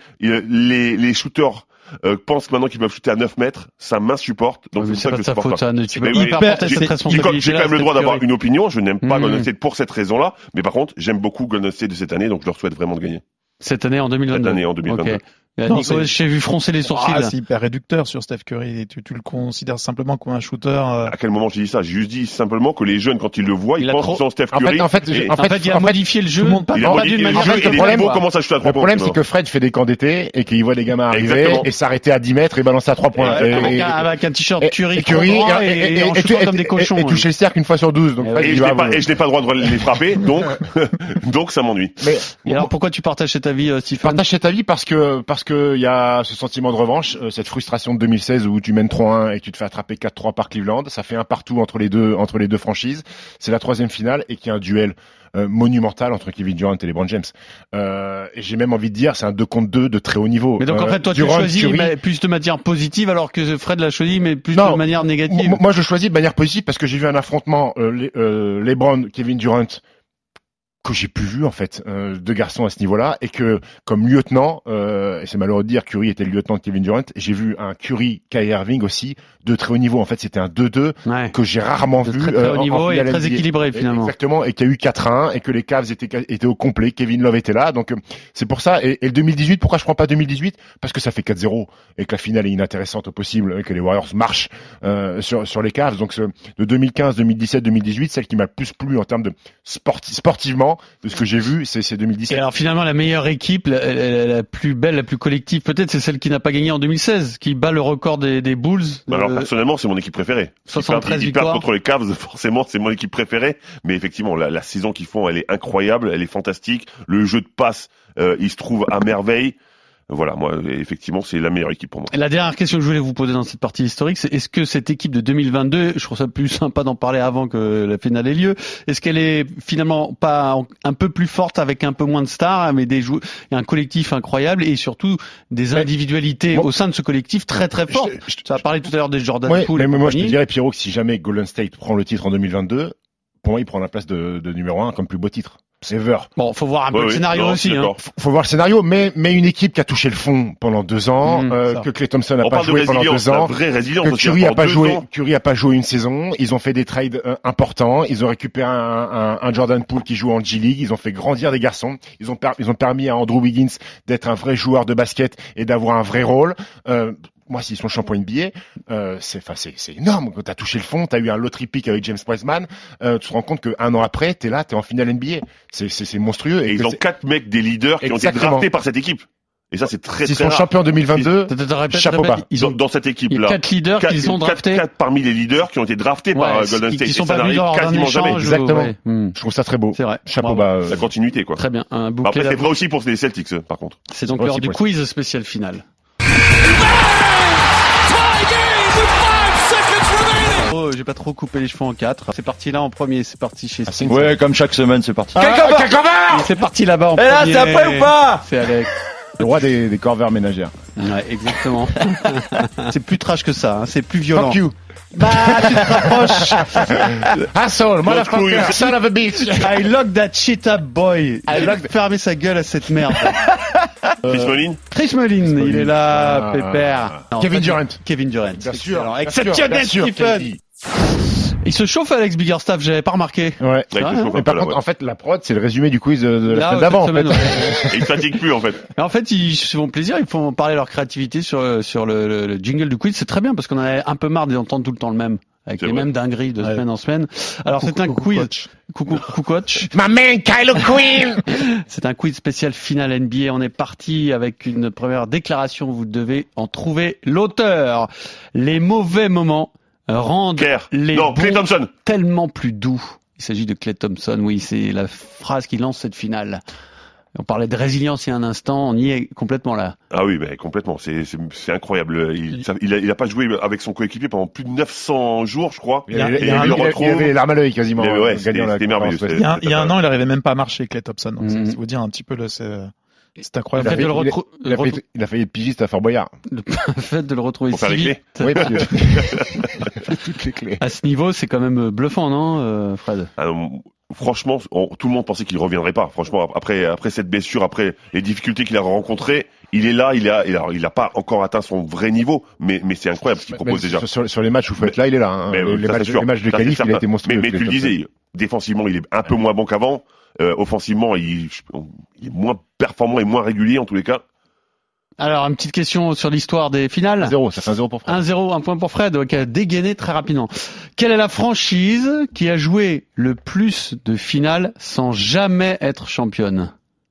Les shooters pensent maintenant qu'ils peuvent shooter à 9 mètres, ça m'insupporte. Donc c'est ça que je supporte pas. Tu peux pas porter cette responsabilité. J'ai quand même le droit d'avoir une opinion. Je n'aime pas Golden State pour cette raison-là, mais par contre j'aime beaucoup Golden State de cette année, donc je leur souhaite vraiment de gagner. Cette année en 2022. Cette année en 2022. Okay. Nico, j'ai vu froncer les sourcils. C'est hyper réducteur sur Steph Curry. Tu le considères simplement comme un shooter. À quel moment j'ai dit ça? J'ai juste dit simplement que les jeunes, quand ils le voient, ils pensent qu'ils sont Steph Curry. En fait, il a modifié le jeu. Il a modifié le jeu et les niveaux commencent à shooter à 3 points. Le problème, c'est que Fred fait des camps d'été et qu'il voit des gamins arriver et s'arrêter à 10 mètres et balancer à 3 points. Avec un t-shirt Curry et en shootant comme des cochons. Et toucher le cercle une fois sur 12. Et je n'ai pas le droit de les frapper, donc ça m'ennuie. Et alors pourquoi tu partages cet avis, Stephen? Partage cet avis parce que il y a ce sentiment de revanche, cette frustration de 2016 où tu mènes 3-1 et que tu te fais attraper 4-3 par Cleveland. Ça fait un partout entre les deux franchises. C'est la 3e finale et qu'il y a un duel monumental entre Kevin Durant et LeBron James. Et j'ai même envie de dire, c'est un 2 contre 2 de très haut niveau. Mais donc en fait, toi, tu choisis plus de manière positive alors que Fred l'a choisi, mais plus de manière négative. Moi, je choisis de manière positive parce que j'ai vu un affrontement LeBron, Kevin Durant, que j'ai plus vu en fait de garçons à ce niveau-là, et que comme lieutenant, et c'est malheureux de dire, Curry était le lieutenant de Kevin Durant, j'ai vu un Curry, Kyrie Irving aussi de très haut niveau. En fait, c'était un 2-2 que j'ai rarement vu. Très haut niveau et très équilibré finalement. Exactement, et qu'il y a eu 4-1 et que les Cavs étaient au complet. Kevin Love était là, donc c'est pour ça. Et le 2018, pourquoi je prends pas 2018? Parce que ça fait 4-0 et que la finale est inintéressante au possible et que les Warriors marchent sur les Cavs. Donc de 2015, 2017, 2018, celle qui m'a le plus plu en termes de sportivement, moment, de ce que j'ai vu, c'est 2017. Et alors finalement, la meilleure équipe, la plus belle, la plus collective, peut-être, c'est celle qui n'a pas gagné en 2016, qui bat le record des Bulls. Alors personnellement, c'est mon équipe préférée. 73 ils victoires perdent contre les Cavs, forcément, c'est mon équipe préférée. Mais effectivement, la saison qu'ils font, elle est incroyable, elle est fantastique. Le jeu de passe, il se trouve à merveille. Voilà, moi, effectivement, c'est la meilleure équipe pour moi. La dernière question que je voulais vous poser dans cette partie historique, c'est est-ce que cette équipe de 2022, je trouve ça plus sympa d'en parler avant que la finale ait lieu, est-ce qu'elle est finalement pas un peu plus forte avec un peu moins de stars, mais des joueurs, il y a un collectif incroyable et surtout des individualités au sein de ce collectif très très fortes. Tu as parlé tout à l'heure des Jordan Poole. Mais moi, je te dirais, Pierrot, que si jamais Golden State prend le titre en 2022, pour moi, il prend la place de numéro 1 comme plus beau titre. Ever. Bon, faut voir un peu le scénario aussi. Hein. Faut voir le scénario, mais une équipe qui a touché le fond pendant 2 ans, que Klay Thompson n'a pas joué pendant 2 ans, que Curry a pas joué une saison. Ils ont fait des trades importants. Ils ont récupéré un Jordan Poole qui joue en G-League. Ils ont fait grandir des garçons. Ils ont permis à Andrew Wiggins d'être un vrai joueur de basket et d'avoir un vrai rôle. Moi, s'ils sont champions NBA, c'est énorme. Quand t'as touché le fond, t'as eu un lottery pick avec James Wiseman, tu te rends compte qu'un an après, t'es en finale NBA. C'est monstrueux. Et ils ont 4 mecs des leaders qui ont été draftés par cette équipe. Et ça, c'est très, s'ils très sont rare. champions 2022, chapeau bas. Ils ont, dans cette équipe-là. 4 leaders qu'ils ont draftés. 4 parmi les leaders qui ont été draftés par Golden State. Qui sont ça pas venus n'arrive quasiment jamais. Exactement. Je trouve ça très beau. C'est vrai. Chapeau bas. La continuité, quoi. Très bien. Un bouquet. Après, c'est vrai aussi pour les Celtics, par contre. C'est donc l'heure du quiz spécial final. Oh, j'ai pas trop coupé les cheveux en 4. C'est parti là en premier, c'est parti chez Sting. Ouais, comme chaque semaine, c'est parti. C'est parti là-bas en premier. Et là, c'est après ou pas? C'est Alex. Le roi des corvères ménagères. Ouais, exactement. C'est plus trash que ça, hein. C'est plus violent. Fuck you. Bah, tu te rapproches. Asshole, motherfucker, son of a bitch. I lock that shit up, boy. Fermez sa gueule à cette merde. Chris Mullin, il est là, pépère. Non, Kevin Durant. Kevin Durant. Bien sûr. Exceptionnel, Stephen. Il se chauffe, Alex Biggerstaff, j'avais pas remarqué. Ouais. Mais par contre, en fait, la prod, c'est le résumé du quiz de la semaine d'avant. Et ils fatiguent plus, en fait. Et en fait, ils se font plaisir, ils font parler leur créativité sur le jingle du quiz. C'est très bien parce qu'on avait un peu marre d'entendre tout le temps le même. Avec les mêmes dingueries de semaine en semaine. Alors, c'est un quiz. Coucou, coach. My man, Kylo Quinn! C'est un quiz spécial final NBA. On est parti avec une première déclaration. Vous devez en trouver l'auteur. Les mauvais moments rendent les bons Klay Thompson. Tellement plus doux. Il s'agit de Klay Thompson. Oui, c'est la phrase qui lance cette finale. On parlait de résilience il y a un instant, on y est complètement là. Ah oui, ben complètement, c'est incroyable. Il a pas joué avec son coéquipier pendant plus de 900 jours, je crois. Il avait l'arme à l'œil quasiment. Ouais, c'était merveilleux. Il y a un an, il arriait même pas à marcher, Klay Thompson. Donc ça vous dire un petit peu c'est incroyable. Il a failli être pigiste à Fort Boyard. Le fait de le retrouver pour faire les clés. Oui, toutes les clés. À ce niveau, c'est quand même bluffant, non, Fred? Franchement, tout le monde pensait qu'il reviendrait pas. Franchement, après cette blessure, après les difficultés qu'il a rencontrées, il est là, il a pas encore atteint son vrai niveau, mais c'est incroyable ce qu'il propose déjà. Sur les matchs où il faut être là, il est là. Hein. Les matchs de qualif, il a été monstrueux. Mais tu le disais, défensivement, il est un peu moins bon qu'avant. Offensivement, il est moins performant et moins régulier en tous les cas. Alors, une petite question sur l'histoire des finales. 1-0, ça fait 1-0 pour Fred. 1-0, un point pour Fred, qui a dégainé très rapidement. Quelle est la franchise qui a joué le plus de finales sans jamais être championne?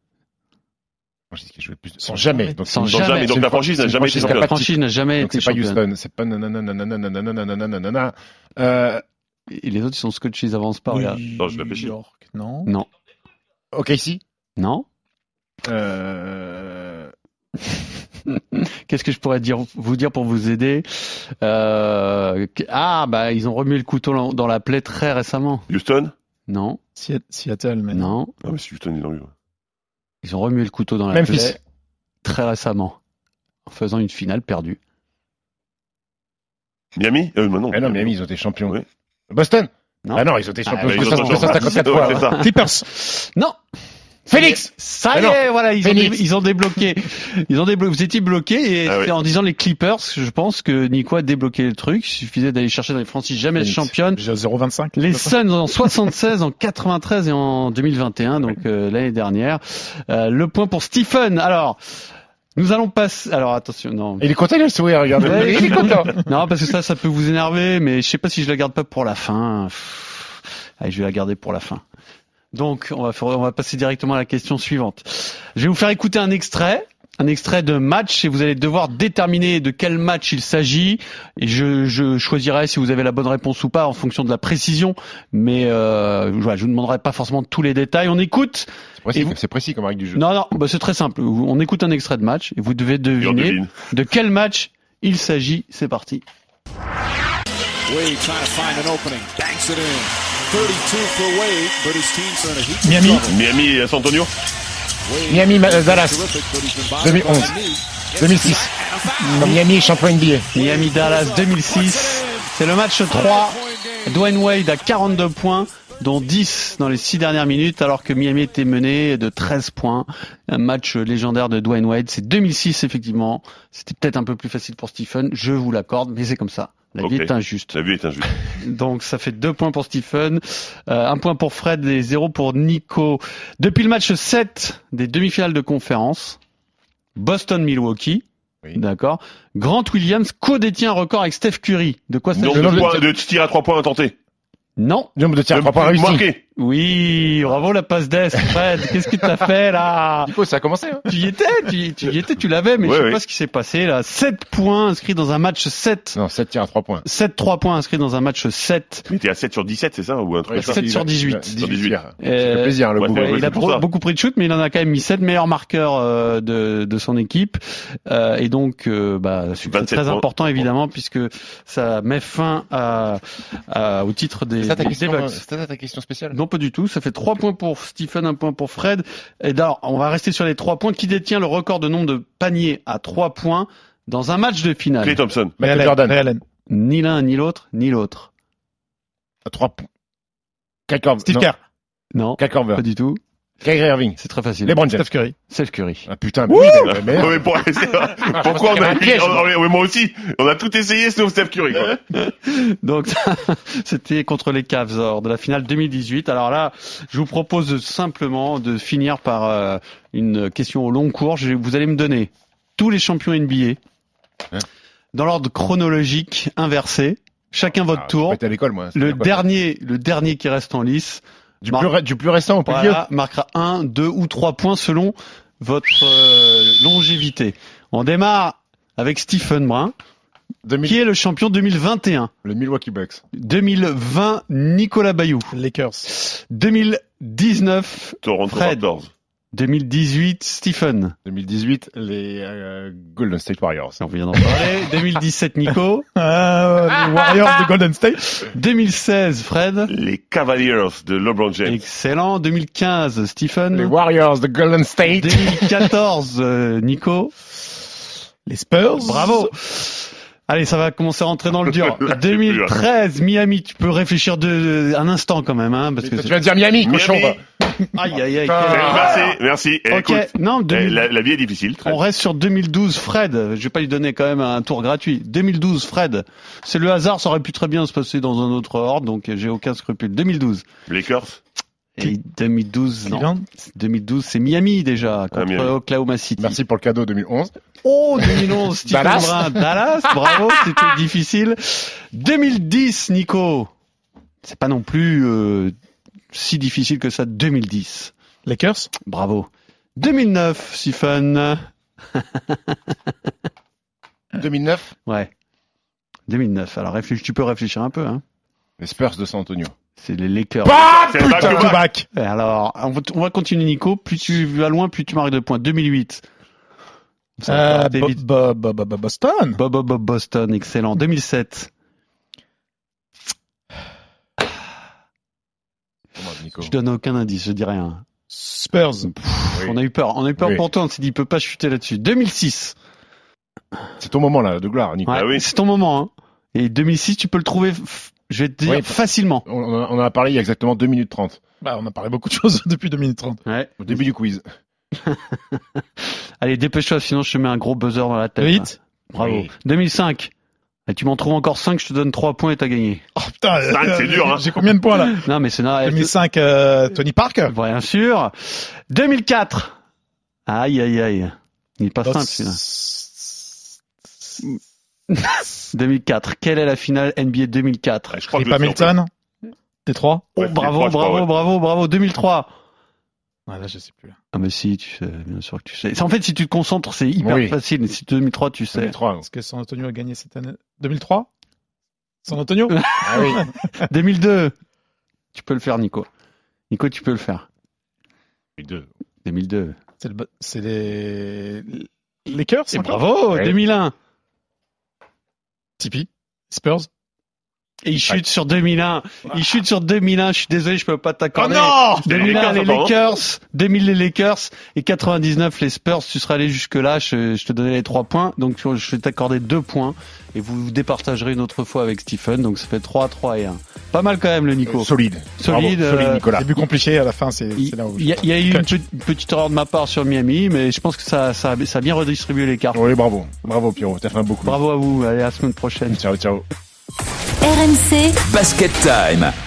Sans jamais. Donc la franchise n'a jamais été championne. La franchise n'a jamais été championne. C'est pas Houston, c'est pas nanana. Et les autres, ils sont scotchés, ils avancent pas, regarde. Non, je réfléchis. Non. Non. OKC? Non. Qu'est-ce que je pourrais vous dire pour vous aider? Ils ont remué le couteau dans la plaie très récemment. Houston? Non. Seattle, mais non. Ah, mais c'est Houston, ils l'ont eu. Ils ont remué le couteau dans la plaie très récemment, en faisant une finale perdue. Miami? Non, Miami, ils ont été champions. Oui. Boston? Non. Ah non, ils ont été champions 254 fois. Clippers? Non. Phoenix! Ça y est, voilà, ils ont débloqué. Vous étiez bloqué et en disant les Clippers, je pense que Nico a débloqué le truc. Il suffisait d'aller chercher dans les franchises jamais championnes. J'ai 0,25. Les Suns en 76, en 93 et en 2021, donc l'année dernière. Le point pour Stephen. Alors, nous allons passer. Alors attention, non. Il est content de le sourire, regarde. Il est content. Non, parce que ça peut vous énerver, mais je sais pas si je la garde pas pour la fin. Allez, je vais la garder pour la fin. Donc, on va passer directement à la question suivante. Je vais vous faire écouter un extrait de match et vous allez devoir déterminer de quel match il s'agit. Et je choisirai si vous avez la bonne réponse ou pas en fonction de la précision. Mais je vous demanderai pas forcément tous les détails. On écoute. C'est précis comme règle du jeu. Non, c'est très simple. On écoute un extrait de match et vous devez deviner de quel match il s'agit. C'est parti. Wade trying to find an opening. Banks it in. 32 for Wade, but his team's in a heap of Miami. trouble. Miami et San Antonio. Miami, Dallas. 2011. 2006. Miami, champion NBA. Miami, Dallas, 2006. C'est le match 3. Dwayne Wade a 42 points, dont 10 dans les 6 dernières minutes, alors que Miami était mené de 13 points. Un match légendaire de Dwayne Wade. C'est 2006, effectivement. C'était peut-être un peu plus facile pour Stephen, je vous l'accorde, mais c'est comme ça. La vie est injuste. La vie est injuste. Donc ça fait 2 points pour Stephen, 1 point pour Fred et 0 pour Nico. Depuis le match 7 des demi-finales de conférence, Boston-Milwaukee, d'accord. Grant Williams co-détient un record avec Steph Curry. De quoi ça s'agit? De tir à 3 points intenté. Non. Nombre de tirs à 3 points réussis. Marqué. Oui, bravo la passe d'Est, Fred. Qu'est-ce que t'as fait là? Nico, ça a commencé. Hein. Tu y étais, tu l'avais, mais je sais pas ce qui s'est passé là. 7 points inscrits dans un match 7. Non, 7 tirs à 3 points. 3 points inscrits dans un match 7. Mais t'es à 7 sur 17, c'est ça? Ou un truc comme ça? 7 sur 18. 18. Ça fait plaisir, le coup. Il a beaucoup pris de shoot, mais il en a quand même mis 7 meilleurs marqueurs de son équipe. Et donc, c'est très important évidemment, puisque ça met fin au titre des Bucks. C'était ça ta question spéciale? Non, pas du tout. Ça fait 3 points pour Stephen, 1 point pour Fred. Et alors, on va rester sur les 3 points. Qui détient le record de nombre de paniers à 3 points dans un match de finale? Klay Thompson. Michael Jordan. Ni l'un, ni l'autre, ni l'autre. À 3 points. Kyle Korver. Steve Kerr. Non. Kyle Korver. Pas du tout. Kyrie Irving. C'est très facile. LeBron James. Steph Curry. Ah putain, mais pourquoi on a moi aussi, on a tout essayé sauf Steph Curry, quoi. Donc, c'était contre les Cavs lors de la finale 2018. Alors là, je vous propose simplement de finir par une question au long cours. Vous allez me donner tous les champions NBA dans l'ordre chronologique inversé. Chacun votre tour. J'étais à l'école, moi. Le dernier qui reste en lice. Du plus récent au plus vieux. Marquera 1, 2 ou 3 points selon votre longévité. On démarre avec Stephen Brun. Qui est le champion 2021? Le Milwaukee Bucks. 2020, Nicolas Bayou. Lakers. 2019, Toronto Fred. Raptors. 2018, Stephen. 2018, les Golden State Warriors. On vient d'en parler. 2017, Nico. Les Warriors de Golden State. 2016, Fred. Les Cavaliers de LeBron James. Excellent. 2015, Stephen. Les Warriors de Golden State. 2014, Nico. Les Spurs. Bravo. Allez, ça va commencer à rentrer dans le dur. 2013, Miami. Tu peux réfléchir un instant quand même, hein, parce que tu vas dire Miami, cochon. Aïe. Merci. Ok. Non, la vie est difficile. On reste sur 2012, Fred. Je vais pas lui donner quand même un tour gratuit. 2012, Fred. C'est le hasard, ça aurait pu très bien se passer dans un autre ordre, donc j'ai aucun scrupule. 2012. Lakers. Et 2012, non. 2012, c'est Miami déjà, contre Oklahoma City. Merci pour le cadeau 2011. Oh, 2011, Stephen Brun. Dallas, bravo, c'était difficile. 2010, Nico. C'est pas non plus si difficile que ça. 2010. Lakers. Bravo. 2009, Stephen. 2009. Ouais. 2009. Alors tu peux réfléchir un peu, hein. Les Spurs de San Antonio. C'est les Lakers. Back. Alors, on va continuer, Nico. Plus tu vas loin, plus tu marques de points. 2008. Boston. Boston, excellent. 2007. Je donne aucun indice, je dis rien. Spurs. On a eu peur pour toi, on s'est dit, il peut pas chuter là-dessus. 2006. C'est ton moment, là, de gloire, Nico. Ouais, c'est ton moment, hein. Et 2006, tu peux le trouver, je vais te dire, facilement. On en a parlé il y a exactement 2 minutes 30. On a parlé beaucoup de choses depuis 2 minutes 30. Ouais. Au début du quiz. Allez, dépêche-toi, sinon je te mets un gros buzzer dans la tête. 8. Bravo. Oui. 2005. Et tu m'en trouves encore 5, je te donne 3 points et t'as gagné. Oh putain, 5, c'est dur, hein. J'ai combien de points là? Non, mais c'est 2005, Tony Parker. Bien sûr. 2004. Aïe. Il est pas simple, celui-là. 2004. Quelle est la finale NBA 2004? Rip Hamilton. Détroit. Oh, Ouais, bravo, Détroit, je crois, ouais. bravo, 2003. Ouais, là, je sais plus. Ah mais si, tu sais, bien sûr que tu sais. En fait, si tu te concentres, c'est hyper Oui. facile. Mais si 2003, tu sais. 2003. Est-ce que San Antonio a gagné cette année 2003 San Antonio Ah oui. 2002. Tu peux le faire, Nico. Nico, tu peux le faire. 2002. C'est les Lakers. Et encore bravo, Ouais. 2001. Tipeee. Spurs. Et il chute sur 2001. Il chute sur 2001. Je suis désolé, je peux pas t'accorder. Oh non 2001 les Lakers, Lakers, 2000 les Lakers et 99 les Spurs. Tu serais allé jusque là, je te donnais les 3 points. Donc je vais t'accorder 2 points et vous départagerez une autre fois avec Stephen. Donc ça fait 3, 3 et 1. Pas mal quand même le Nico. Solide. Solide, Bravo, solide, Nicolas. Début compliqué, à la fin, c'est là où Il y a eu une petite erreur de ma part sur Miami, mais je pense que ça a bien redistribué les cartes. Oui, bravo. Bravo, Pierrot. T'as fait un beau coup. Bravo à vous. Allez, à la semaine prochaine. Ciao, ciao. RMC Basket Time.